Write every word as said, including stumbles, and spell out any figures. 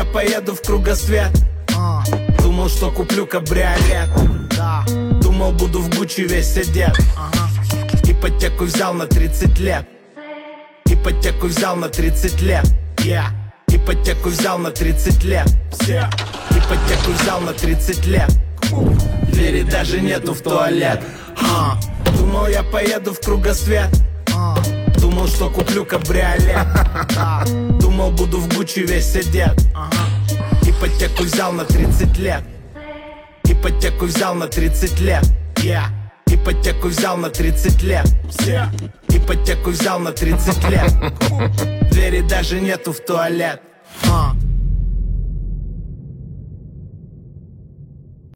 я поеду в кругосвет. Думал, что куплю кабриолет. Думал, буду в Гуччи весь одет. Ипотеку взял на тридцать лет. Ипотеку взял на тридцать лет. Yeah. Ипотеку взял на тридцать лет. Yeah. Ипотеку взял на тридцать лет. Двери даже нету в туалет. uh. Думал, я поеду в кругосвет. uh. Думал, что куплю кабриолет. uh. Думал, буду в Гуччи весь одет. uh. Ипотеку взял на тридцать лет. Ипотеку взял на тридцать лет. Yeah. Ипотеку взял на тридцать лет. Yeah. Ипотеку взял на тридцать лет. Двери даже нету в туалет. uh.